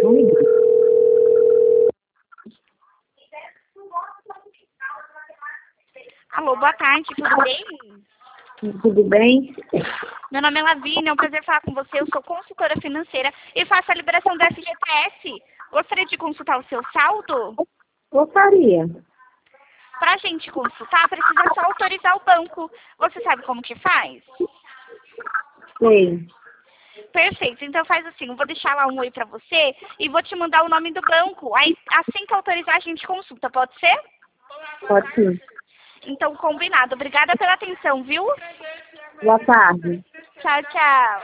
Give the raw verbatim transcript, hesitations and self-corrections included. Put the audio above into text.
Um minuto. Alô, boa tarde, tudo bem? Tudo bem? Meu nome é Lavínia, é um prazer falar com você. Eu sou consultora financeira e faço a liberação do F G T S. Gostaria de consultar o seu saldo? Gostaria. Para a gente consultar, precisa só autorizar o banco. Você sabe como que faz? Sei. Perfeito, então faz assim, eu vou deixar lá um oi para você e vou te mandar o nome do banco. Aí, assim que autorizar, a gente consulta, pode ser? Pode sim. Então, combinado. Obrigada pela atenção, viu? Boa tarde. Tchau, tchau.